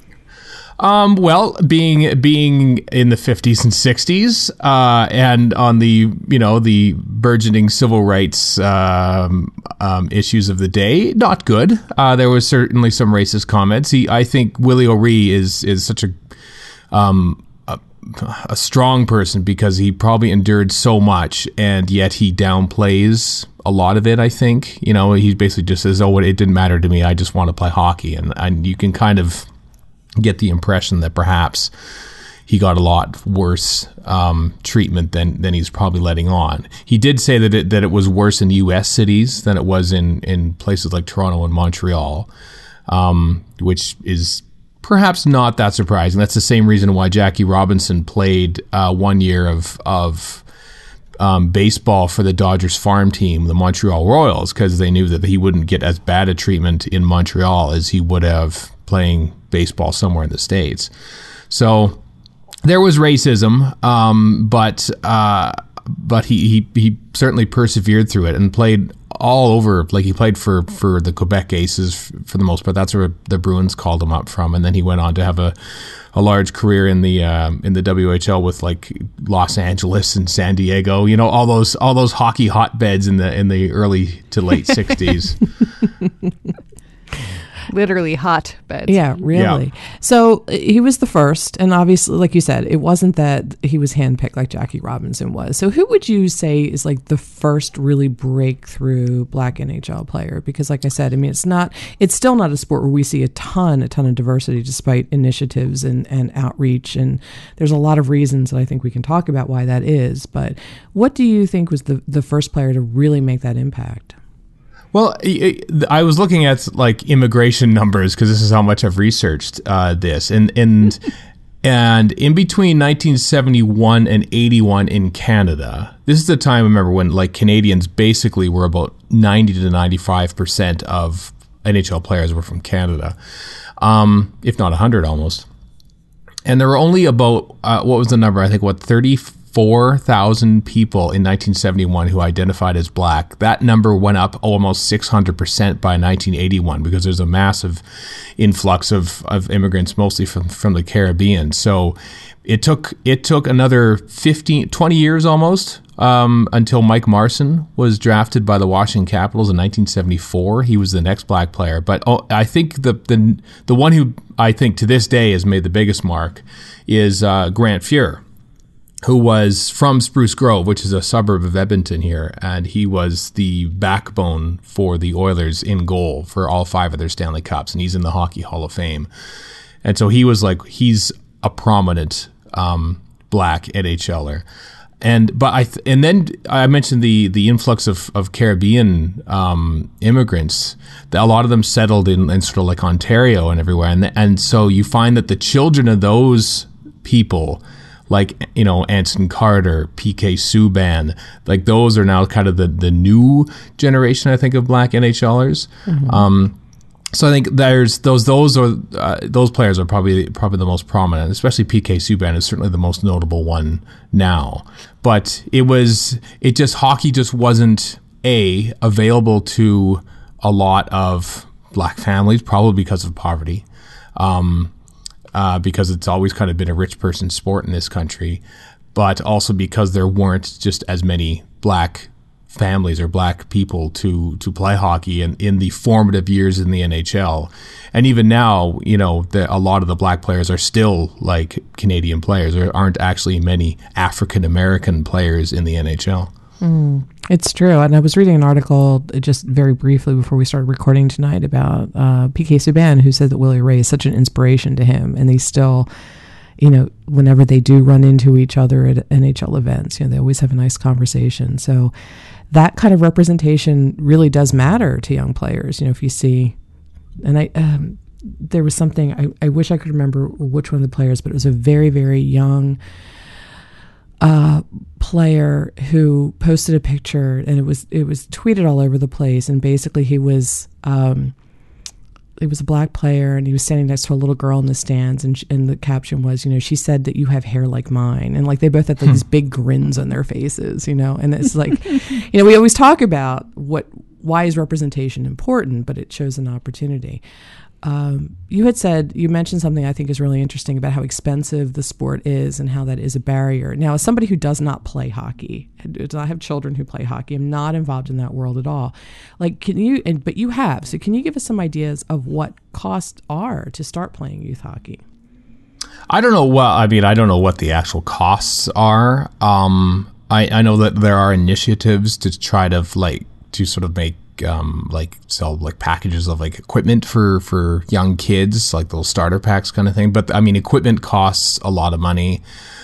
Um, well, being being in the fifties and sixties, uh, and on the you know the burgeoning civil rights um, um, issues of the day, not good. Uh, there was certainly some racist comments. He, I think, Willie O'Ree is is such a um, a, a strong person because he probably endured so much, and yet he downplays a lot of it. I think, you know, he basically just says, "Oh, it didn't matter to me. I just want to play hockey," and and you can kind of get the impression that perhaps he got a lot worse um, treatment than than he's probably letting on. He did say that it, that it was worse in U S cities than it was in, in places like Toronto and Montreal, um, which is perhaps not that surprising. That's the same reason why Jackie Robinson played uh, one year of of um, baseball for the Dodgers farm team, the Montreal Royals, because they knew that he wouldn't get as bad a treatment in Montreal as he would have playing baseball somewhere in the States. So there was racism, um, but uh, but he, he he certainly persevered through it and played all over. Like he played for, for the Quebec Aces for the most part. That's where the Bruins called him up from, and then he went on to have a, a large career in the um, in the W H L with like Los Angeles and San Diego. You know, all those all those hockey hotbeds in the in the early to late sixties. Literally hot beds. Yeah, really. Yeah. So uh, he was the first, and obviously, like you said, it wasn't that he was handpicked like Jackie Robinson was. So who would you say is like the first really breakthrough black N H L player? Because like I said, I mean, it's not, it's still not a sport where we see a ton, a ton of diversity despite initiatives and, and outreach. And there's a lot of reasons that I think we can talk about why that is. But what do you think was the, the first player to really make that impact? Well, I was looking at like immigration numbers because this is how much I've researched uh, this, and and and in between nineteen seventy-one and eighty-one in Canada, this is the time I remember when like Canadians basically were about ninety to ninety-five percent of N H L players were from Canada, um, if not one hundred almost, and there were only about uh, what was the number? I think what thirty. four thousand people in nineteen seventy-one who identified as black. That number went up almost six hundred percent by nineteen eighty-one because there's a massive influx of, of immigrants, mostly from, from the Caribbean. So it took it took another fifteen, twenty years almost um, until Mike Marson was drafted by the Washington Capitals in nineteen seventy-four. He was the next black player. But oh, I think the, the, the one who I think to this day has made the biggest mark is uh, Grant Fuhr, who was from Spruce Grove, which is a suburb of Edmonton here, and he was the backbone for the Oilers in goal for all five of their Stanley Cups, and he's in the Hockey Hall of Fame. And so he was like, he's a prominent um, black NHLer. And but I th- and then I mentioned the the influx of of Caribbean um, immigrants. A lot of them settled in, in sort of like Ontario and everywhere, and and so you find that the children of those people, like, you know, Anson Carter, P K Subban, like those are now kind of the, the new generation, I think, of black NHLers. Mm-hmm. Um, so I think there's those those are uh, those players are probably probably the most prominent, especially P K Subban is certainly the most notable one now. But it was it just hockey just wasn't a available to a lot of black families, probably because of poverty. Um, Uh, because it's always kind of been a rich person's sport in this country, but also because there weren't just as many black families or black people to to play hockey in, in the formative years in the N H L. And even now, you know, the, a lot of the black players are still like Canadian players. There aren't actually many African-American players in the N H L. Mm, it's true. And I was reading an article just very briefly before we started recording tonight about uh, P K Subban, who said that Willie Ray is such an inspiration to him. And they still, you know, whenever they do run into each other at N H L events, you know, they always have a nice conversation. So that kind of representation really does matter to young players. You know, if you see, and I, um, there was something, I, I wish I could remember which one of the players, but it was a very, very young uh, player who posted a picture, and it was it was tweeted all over the place. And basically, he was um, he was a black player, and he was standing next to a little girl in the stands, and sh- and the caption was, you know, she said that you have hair like mine, and like they both had like, these big grins on their faces, you know. And it's like, you know, we always talk about what why is representation important, but it shows an opportunity. Um, you had said, you mentioned something I think is really interesting about how expensive the sport is and how that is a barrier. Now, as somebody who does not play hockey, I have children who play hockey, I'm not involved in that world at all. Like, can you, and, but you have, so can you give us some ideas of what costs are to start playing youth hockey? I don't know what, I mean, I don't know what the actual costs are. Um, I, I know that there are initiatives to try to like, to sort of make Um, like sell like packages of like equipment for for young kids, like those starter packs kind of thing. But I mean, equipment costs a lot of money.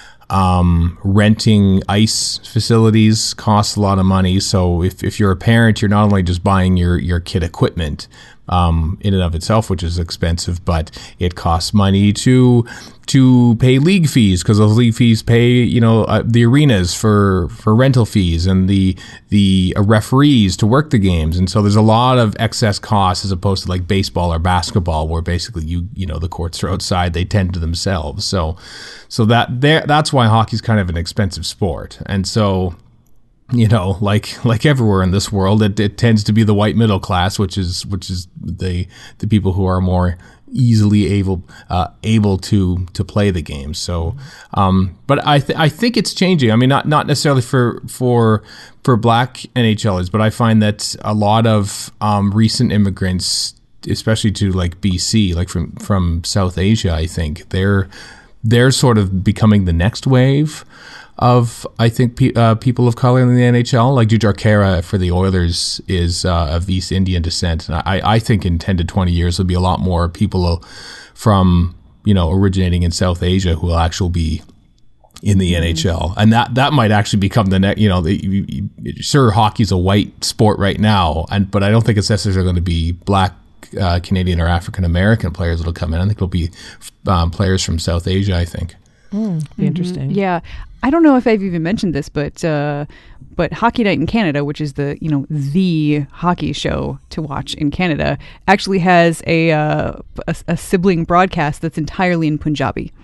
Um, renting ice facilities costs a lot of money. So if, if you're a parent, you're not only just buying your your kid equipment um, in and of itself, which is expensive, but it costs money to to pay league fees, because those league fees pay, you know, uh, the arenas for, for rental fees, and the the uh, referees to work the games. And so there's a lot of excess costs as opposed to like baseball or basketball, where basically you you know the courts are outside, they tend to themselves. So so that there that's why hockey's kind of an expensive sport. And so, you know, like like everywhere in this world, it, it tends to be the white middle class, which is which is the the people who are more easily able uh, able to to play the game. So, um, but I th- I think it's changing. I mean, not not necessarily for for for black NHLers, but I find that a lot of um, recent immigrants, especially to like B C, like from from South Asia, I think they're they're sort of becoming the next wave of, I think, pe- uh, people of color in the N H L. Like Jujhar Khaira for the Oilers is uh, of East Indian descent. And I, I think in ten to twenty years, there'll be a lot more people from, you know, originating in South Asia who will actually be in the mm-hmm. N H L. And that, that might actually become the next, you know, the, you, you, sure, hockey's a white sport right now, and but I don't think it's necessarily going to be black uh, Canadian or African American players that'll come in. I think it'll be um, players from South Asia, I think. Mm, be interesting. Mm-hmm. Yeah. I don't know if I've even mentioned this, but uh, but Hockey Night in Canada, which is the, you know, the hockey show to watch in Canada, actually has a, uh, a, a sibling broadcast that's entirely in Punjabi.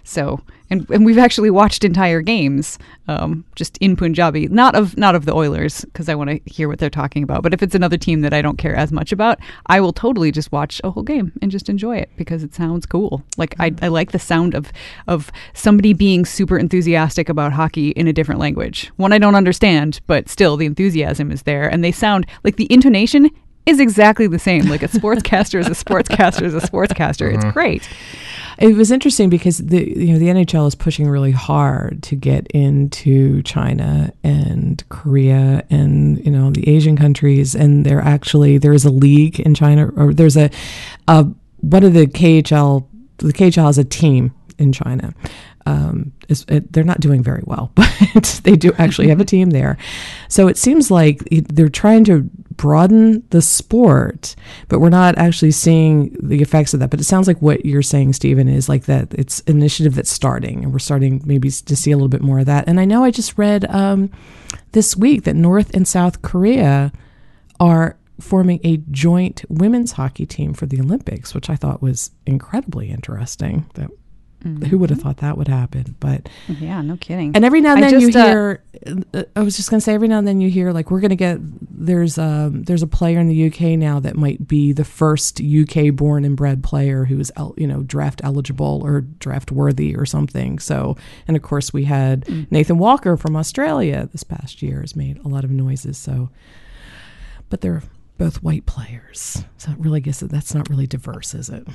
So, and, and we've actually watched entire games, um, just in Punjabi, not of not of the Oilers, because I want to hear what they're talking about. But if it's another team that I don't care as much about, I will totally just watch a whole game and just enjoy it because it sounds cool. Like I, I like the sound of of somebody being super enthusiastic about hockey in a different language. One I don't understand, but still the enthusiasm is there, and they sound like the intonation is exactly the same. Like a sportscaster is a sportscaster is a sportscaster. It's great. It was interesting because the you know the N H L is pushing really hard to get into China and Korea and you know the Asian countries, and they're actually there's a league in China, or there's a, a one of the K H L the K H L has a team in China. Um, is, it, they're not doing very well, but they do actually have a team there. So it seems like they're trying to broaden the sport, but we're not actually seeing the effects of that. But it sounds like what you're saying, Stephen, is like that it's an initiative that's starting, and we're starting maybe to see a little bit more of that. And I know I just read um, this week that North and South Korea are forming a joint women's hockey team for the Olympics, which I thought was incredibly interesting. That Mm-hmm. Who would have thought that would happen? But yeah, no kidding. And every now and then just, you hear, uh, I was just going to say, every now and then you hear like, we're going to get, there's um there's a player in the U K now that might be the first U K born and bred player who is, you know, draft eligible or draft worthy or something. So, and of course we had mm. Nathan Walker from Australia this past year has made a lot of noises. So, but they're both white players. So it really guess that that's not really diverse, is it?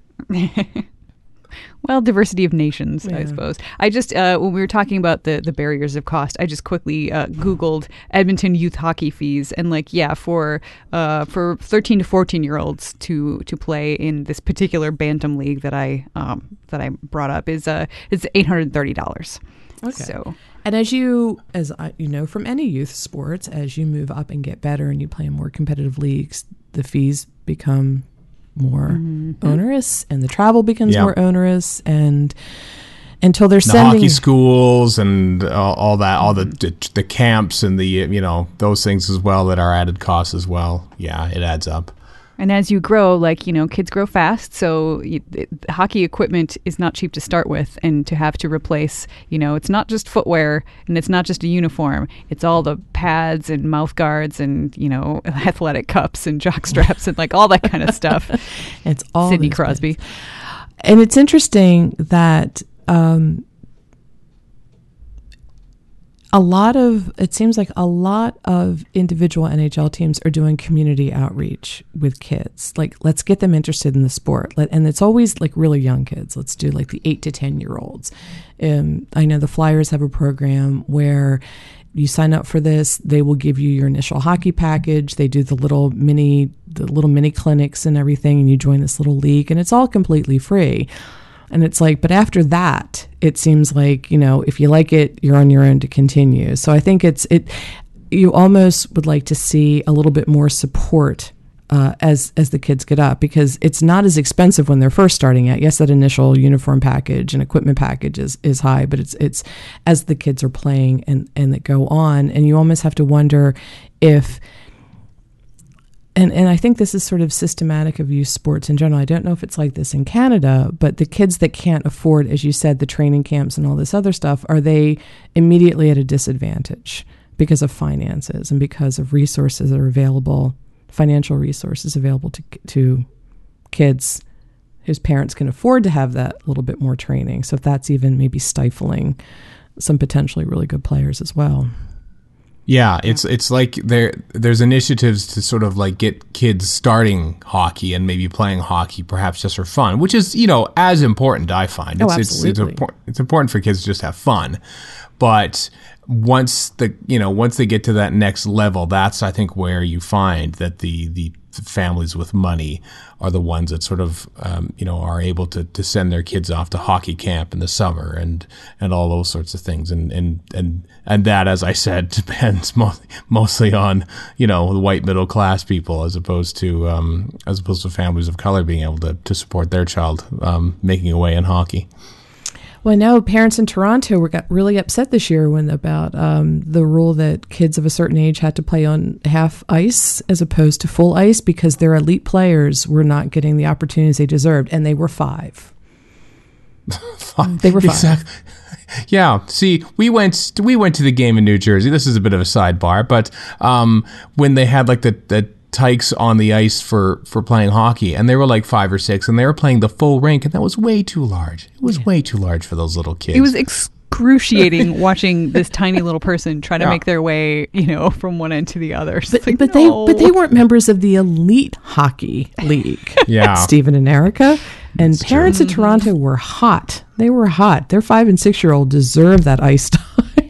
Well, diversity of nations, yeah. I suppose. I just, uh, when we were talking about the, the barriers of cost, I just quickly uh, Googled Edmonton youth hockey fees. And like, yeah, for uh, for thirteen to fourteen year olds to to play in this particular Bantam league that I um, that I brought up is uh, is eight hundred thirty dollars. Okay. So, and as you, as I, you know, from any youth sports, as you move up and get better and you play in more competitive leagues, the fees become more mm-hmm. onerous, and the travel becomes yep. more onerous, and until they're the sending hockey schools and all, all that, all the, the the camps and the you know those things as well that are added costs as well. Yeah, it adds up. And as you grow, like, you know, kids grow fast. So you, it, hockey equipment is not cheap to start with, and to have to replace, you know, it's not just footwear and it's not just a uniform. It's all the pads and mouth guards and, you know, athletic cups and jock straps and like all that kind of stuff. It's all Sidney Crosby. Bits. And it's interesting that um, a lot of, it seems like a lot of individual N H L teams are doing community outreach with kids. Like, let's get them interested in the sport. Let, and it's always like really young kids. Let's do like the eight to ten year olds. Um, I know the Flyers have a program where you sign up for this, they will give you your initial hockey package. They do the little mini, the little mini clinics and everything, and you join this little league, and it's all completely free. And it's like, but after that, it seems like, you know, if you like it, you're on your own to continue. So I think it's, it, you almost would like to see a little bit more support uh, as, as the kids get up, because it's not as expensive when they're first starting out. Yes, that initial uniform package and equipment package is, is high, but it's, it's as the kids are playing and, and that go on. And you almost have to wonder if, And and I think this is sort of systematic of youth sports in general. I don't know if it's like this in Canada, but the kids that can't afford, as you said, the training camps and all this other stuff, are they immediately at a disadvantage because of finances and because of resources that are available, financial resources available to to kids whose parents can afford to have that little bit more training. So if that's even maybe stifling some potentially really good players as well. Yeah, it's it's like there there's initiatives to sort of like get kids starting hockey and maybe playing hockey perhaps just for fun, which is, you know, as important, I find. Oh, it's, absolutely. It's, it's, impor- it's important for kids to just have fun. But once the you know, once they get to that next level, that's I think where you find that the the families with money are the ones that sort of um, you know are able to, to send their kids off to hockey camp in the summer and, and all those sorts of things, and and and and that, as I said, depends mo- mostly on you know the white middle class people as opposed to um, as opposed to families of color being able to, to support their child um, making away in hockey. Well, I know parents in Toronto were got really upset this year when about um, the rule that kids of a certain age had to play on half ice as opposed to full ice because their elite players were not getting the opportunities they deserved, and they were five. They were fun. Exactly. Yeah. See, we went we went to the game in New Jersey. This is a bit of a sidebar, but um, when they had like the the tykes on the ice for, for playing hockey, and they were like five or six, and they were playing the full rink, and that was way too large. It was yeah. way too large for those little kids. It was excruciating watching this tiny little person try to yeah. make their way, you know, from one end to the other. But, like, but no. they but they weren't members of the elite hockey league. Yeah, Stephen and Erica. And That's parents true. in Toronto were hot. They were hot. Their five and six year old deserve that ice time.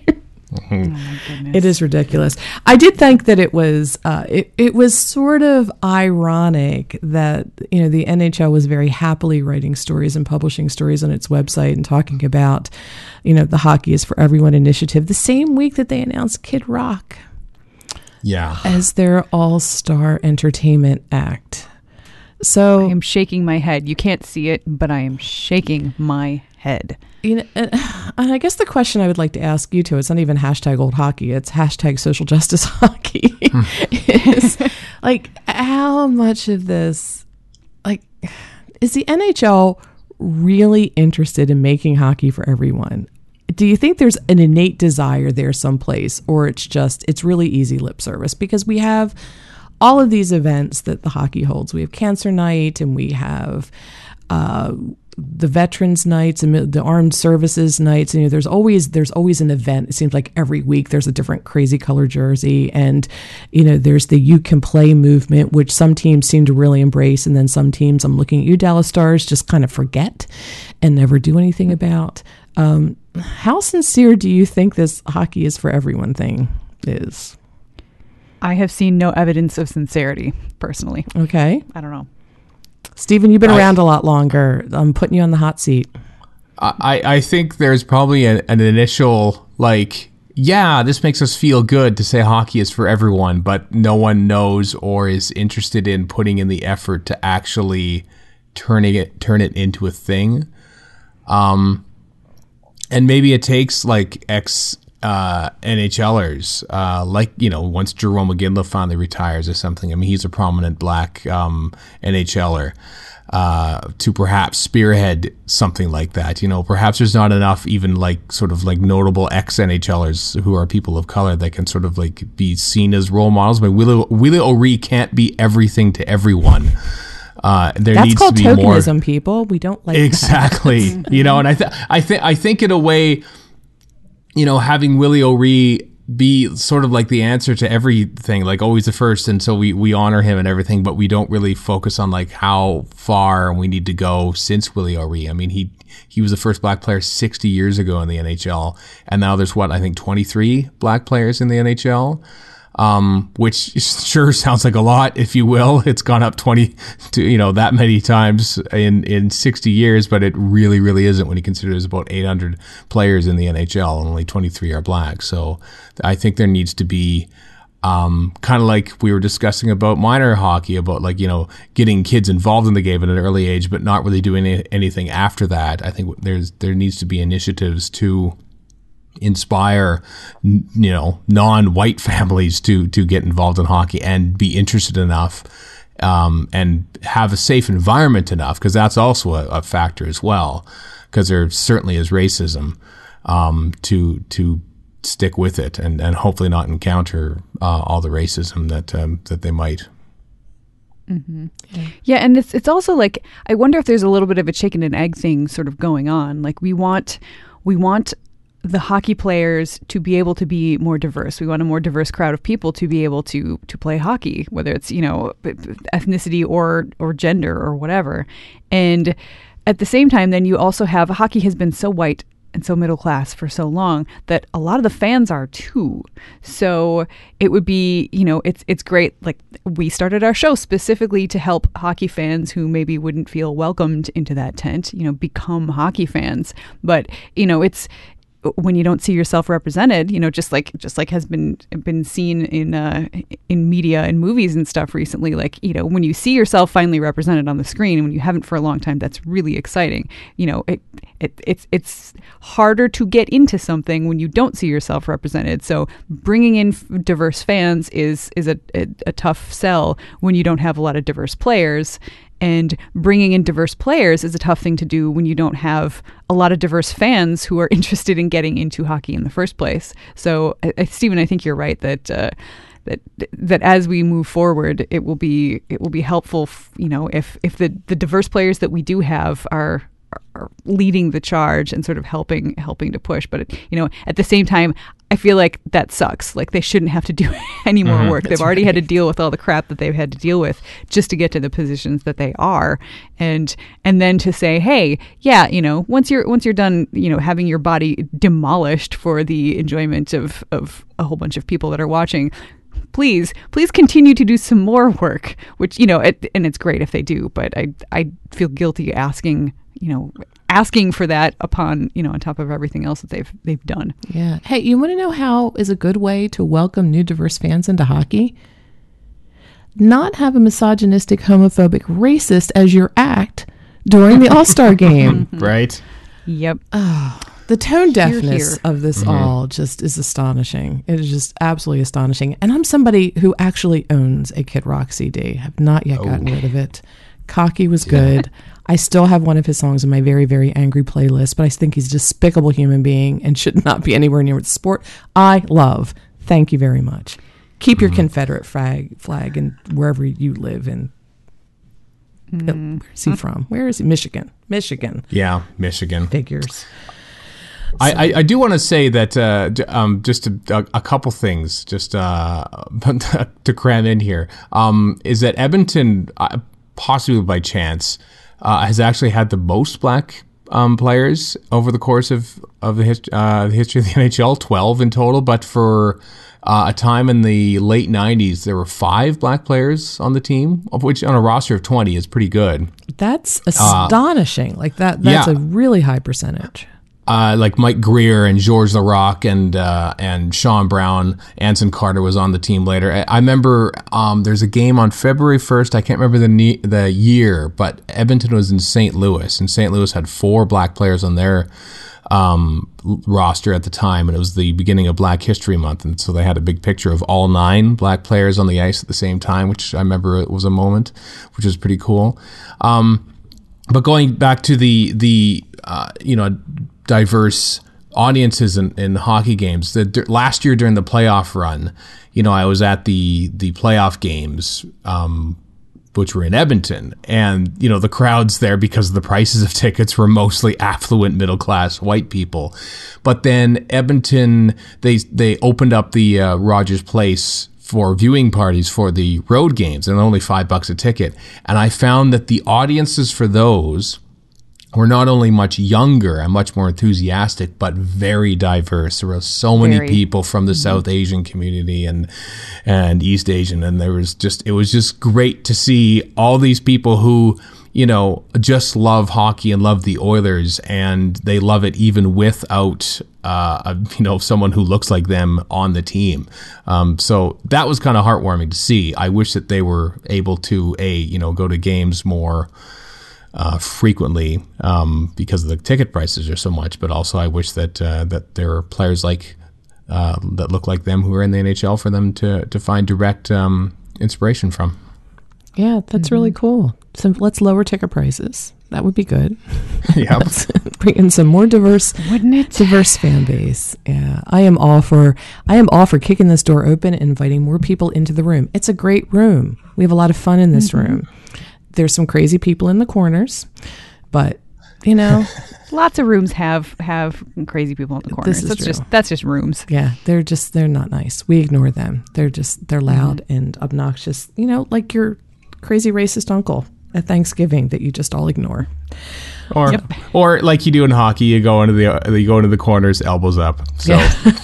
Oh my goodness. It is ridiculous. I did think that it was uh, it, it was sort of ironic that, you know, the N H L was very happily writing stories and publishing stories on its website and talking about, you know, the Hockey is for Everyone initiative the same week that they announced Kid Rock yeah. as their all-star entertainment act. So I am shaking my head. You can't see it, but I am shaking my head. You know, and, and I guess the question I would like to ask you two, it's not even hashtag old hockey, it's hashtag social justice hockey, is like, how much of this, like, is the N H L really interested in making hockey for everyone? Do you think there's an innate desire there someplace, or it's just, it's really easy lip service? Because we have all of these events that the hockey holds. We have Cancer Night, and we have uh, the Veterans Nights and the Armed Services Nights. And, you know, there's always there's always an event. It seems like every week there's a different crazy color jersey, and you know, there's the You Can Play movement, which some teams seem to really embrace, and then some teams, I'm looking at you, Dallas Stars, just kind of forget and never do anything about. Um, how sincere do you think this hockey is for everyone thing is? I have seen no evidence of sincerity, personally. Okay. I don't know. Stephen, you've been I, around a lot longer. I'm putting you on the hot seat. I, I think there's probably a, an initial, like, yeah, this makes us feel good to say hockey is for everyone, but no one knows or is interested in putting in the effort to actually turning it turn it into a thing. Um, and maybe it takes, like, ex uh, NHLers, uh, like, you know, once Jerome McGinley finally retires or something. I mean, he's a prominent black um, NHLer. Uh, to perhaps spearhead something like that. You know, perhaps there's not enough even like sort of like notable ex-N H Lers who are people of color that can sort of like be seen as role models. But Willie, Willie O'Ree can't be everything to everyone. Uh, there That's needs called to be tokenism, more. people. We don't like exactly. that. You know, and I th- I think I think in a way, you know, having Willie O'Ree be sort of like the answer to everything, like always the first, and so we we honor him and everything, but we don't really focus on like how far we need to go since Willie O'Ree. I mean, he he was the first black player sixty years ago in the N H L, and now there's what I think twenty-three black players in the N H L. Um, which sure sounds like a lot, if you will. It's gone up twenty to, you know, that many times in, in sixty years, but it really, really isn't when you consider there's about eight hundred players in the N H L and only twenty-three are black. So I think there needs to be, um, kind of like we were discussing about minor hockey, about like, you know, getting kids involved in the game at an early age, but not really doing anything after that. I think there's, there needs to be initiatives to inspire, you know, non-white families to to get involved in hockey and be interested enough, um, and have a safe environment enough, because that's also a, a factor as well, because there certainly is racism, um, to to stick with it and, and hopefully not encounter uh, all the racism that um, that they might. Mm-hmm. Yeah. yeah, and it's it's also like, I wonder if there's a little bit of a chicken and egg thing sort of going on. Like we want we want the hockey players to be able to be more diverse. We want a more diverse crowd of people to be able to to play hockey, whether it's, you know, ethnicity or or gender or whatever. And at the same time, then you also have, hockey has been so white and so middle class for so long that a lot of the fans are too. So it would be, you know, it's it's great. Like, we started our show specifically to help hockey fans who maybe wouldn't feel welcomed into that tent, you know, become hockey fans. But, you know, it's, when you don't see yourself represented, you know, just like just like has been been seen in uh, in media and movies and stuff recently, like, you know, when you see yourself finally represented on the screen, and when you haven't for a long time, that's really exciting. You know, it, it it's it's harder to get into something when you don't see yourself represented. So bringing in f- diverse fans is is a, a, a tough sell when you don't have a lot of diverse players. And bringing in diverse players is a tough thing to do when you don't have a lot of diverse fans who are interested in getting into hockey in the first place. So, uh, Stephen, I think you're right that uh, that that as we move forward, it will be it will be helpful. F- you know, if if the, the diverse players that we do have are, are leading the charge and sort of helping helping to push. But it, you know, at the same time, I feel like that sucks. Like they shouldn't have to do any more mm-hmm, work. They've already right. had to deal with all the crap that they've had to deal with just to get to the positions that they are. And and then to say, hey, yeah, you know, once you're once you're done, you know, having your body demolished for the enjoyment of, of a whole bunch of people that are watching, please, please continue to do some more work, which, you know, it, and it's great if they do, but I I feel guilty asking, you know, asking for that upon, you know, on top of everything else that they've they've done. Yeah. Hey, you want to know how is a good way to welcome new diverse fans into hockey? Not have a misogynistic, homophobic, racist as your act during the All-Star game. Right. Yep. Oh, the tone deafness here. of this Mm-hmm. all just is astonishing. It is just absolutely astonishing. And I'm somebody who actually owns a Kid Rock C D. Have not yet gotten Oh. rid of it. Cocky was good. I still have one of his songs in my very, very angry playlist, but I think he's a despicable human being and should not be anywhere near the sport I love. Thank you very much. Keep mm-hmm. your Confederate flag flag and wherever you live in. Mm-hmm. Where's he from? Where is he? Michigan. Michigan. Yeah, Michigan. Figures. I, I, I do want to say that uh, um, just a, a, a couple things just uh, to cram in here um, is that Edmonton, uh, possibly by chance, uh, has actually had the most black um, players over the course of, of the, hist- uh, the history of the N H L, twelve in total. But for uh, a time in the late nineties, there were five black players on the team, of which on a roster of twenty is pretty good. That's astonishing. Uh, like that. That's yeah. a really high percentage. Uh, like Mike Greer and Georges Laraque and uh, and Sean Brown. Anson Carter was on the team later. I, I remember um, there's a game on February first. I can't remember the ne- the year, but Edmonton was in Saint Louis, and Saint Louis had four black players on their um, roster at the time, and it was the beginning of Black History Month, and so they had a big picture of all nine black players on the ice at the same time, which I remember it was a moment, which was pretty cool. Um, but going back to the the uh, you know. diverse audiences in, in hockey games. The, d- last year during the playoff run, you know, I was at the the playoff games, um, which were in Edmonton, and you know the crowds there, because of the prices of tickets, were mostly affluent middle class white people. But then Edmonton, they they opened up the uh, Rogers Place for viewing parties for the road games, and only five bucks a ticket. And I found that the audiences for those were not only much younger and much more enthusiastic, but very diverse. There were so many Very. people from the mm-hmm. South Asian community and and East Asian, and there was just it was just great to see all these people who, you know, just love hockey and love the Oilers, and they love it even without uh, a, you know, someone who looks like them on the team. Um, so that was kind of heartwarming to see. I wish that they were able to a you know go to games more Uh, frequently um, because the ticket prices are so much, but also I wish that uh, that there are players like uh, that look like them who are in the N H L for them to to find direct um, inspiration from. Yeah, that's mm-hmm. really cool. So let's lower ticket prices. That would be good. Yeah, bring in some more diverse, wouldn't it? Diverse fan base. Yeah, I am all for. I am all for kicking this door open and inviting more people into the room. It's a great room. We have a lot of fun in this mm-hmm. room. There's some crazy people in the corners, but you know, lots of rooms have have crazy people in the corners. This is that's true. just that's just rooms. Yeah, they're just they're not nice. We ignore them. They're just they're loud mm-hmm. and obnoxious. You know, like your crazy racist uncle at Thanksgiving that you just all ignore. Or yep. or like you do in hockey, you go into the you go into the corners, elbows up. So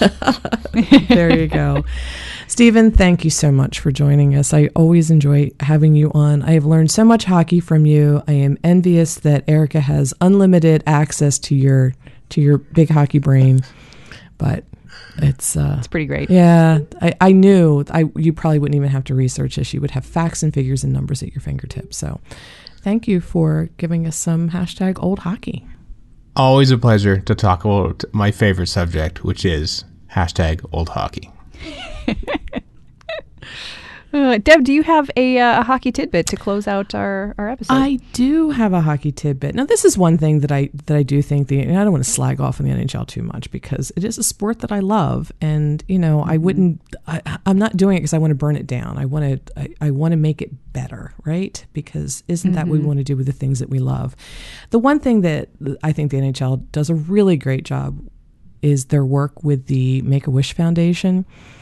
yeah. There you go. Stephen, thank you so much for joining us. I always enjoy having you on. I have learned so much hockey from you. I am envious that Erica has unlimited access to your to your big hockey brain. But it's uh, it's pretty great. Yeah, I, I knew I you probably wouldn't even have to research this. You would have facts and figures and numbers at your fingertips. So thank you for giving us some hashtag old hockey. Always a pleasure to talk about my favorite subject, which is hashtag old hockey. Uh, Deb, do you have a, uh, a hockey tidbit to close out our, our episode? I do have a hockey tidbit. Now, this is one thing that I that I do think the and I don't want to slag off on the N H L too much because it is a sport that I love, and you know I wouldn't. I, I'm not doing it because I want to burn it down. I want to. I, I want to make it better, right? Because isn't that mm-hmm. what we want to do with the things that we love? The one thing that I think the N H L does a really great job is their work with the Make-A-Wish Foundation.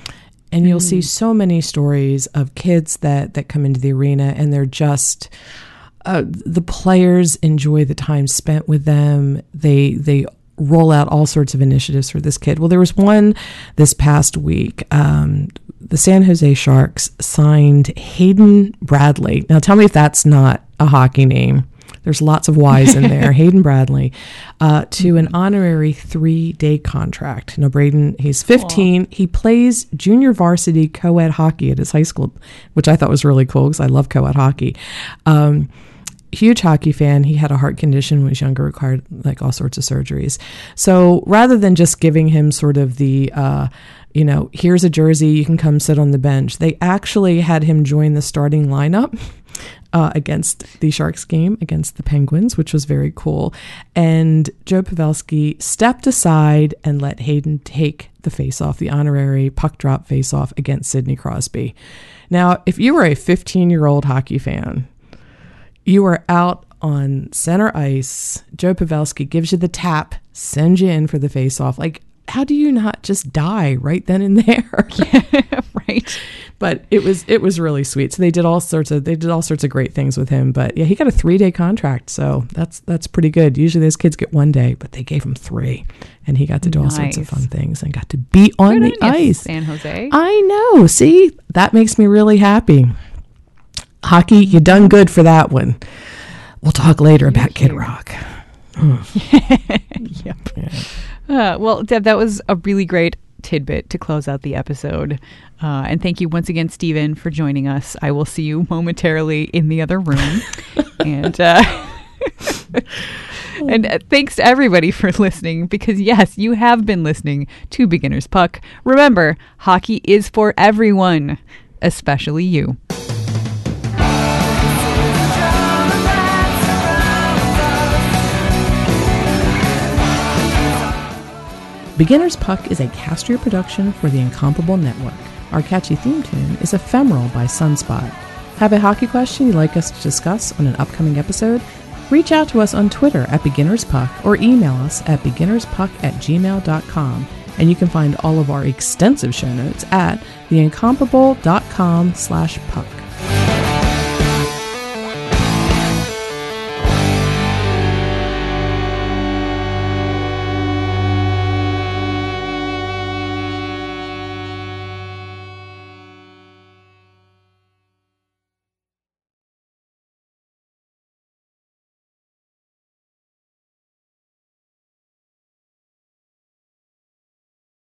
And you'll mm. see so many stories of kids that, that come into the arena and they're just, uh, the players enjoy the time spent with them. They they roll out all sorts of initiatives for this kid. Well, there was one this past week. Um, the San Jose Sharks signed Hayden Bradley. Now tell me if that's not a hockey name. There's lots of Y's in there. Hayden Bradley, uh, to an honorary three-day contract. Now, Braden, he's fifteen. Aww. He plays junior varsity co-ed hockey at his high school, which I thought was really cool because I love co-ed hockey. Um, huge hockey fan. He had a heart condition when he was younger, required like all sorts of surgeries. So rather than just giving him sort of the, uh, you know, here's a jersey, you can come sit on the bench, they actually had him join the starting lineup Uh, against the Sharks game against the Penguins, which was very cool. And Joe Pavelski stepped aside and let Hayden take the face-off, the honorary puck drop face-off against Sidney Crosby. Now, if you were a fifteen-year-old hockey fan, you were out on center ice. Joe Pavelski gives you the tap, sends you in for the face-off. Like, how do you not just die right then and there? Yeah, right. But it was it was really sweet. So they did all sorts of they did all sorts of great things with him. But yeah, he got a three day contract, so that's that's pretty good. Usually those kids get one day, but they gave him three, and he got to do nice. all sorts of fun things and got to be on good the on ice. San Jose. I know. See, that makes me really happy. Hockey, you done good for that one. We'll talk later about Kid Rock. Yep. Yeah. Uh, well, Deb, that was a really great tidbit to close out the episode. Uh, and thank you once again, Stephen, for joining us. I will see you momentarily in the other room. and uh, and uh, thanks to everybody for listening, because yes, you have been listening to Beginner's Puck. Remember, hockey is for everyone, especially you. Beginner's Puck is a Castria production for the Incomparable Network. Our catchy theme tune is Ephemeral by Sunspot. Have a hockey question you'd like us to discuss on an upcoming episode? Reach out to us on Twitter at Beginner's Puck or email us at beginnerspuck at gmail dot com. And you can find all of our extensive show notes at theincomparable.com slash puck.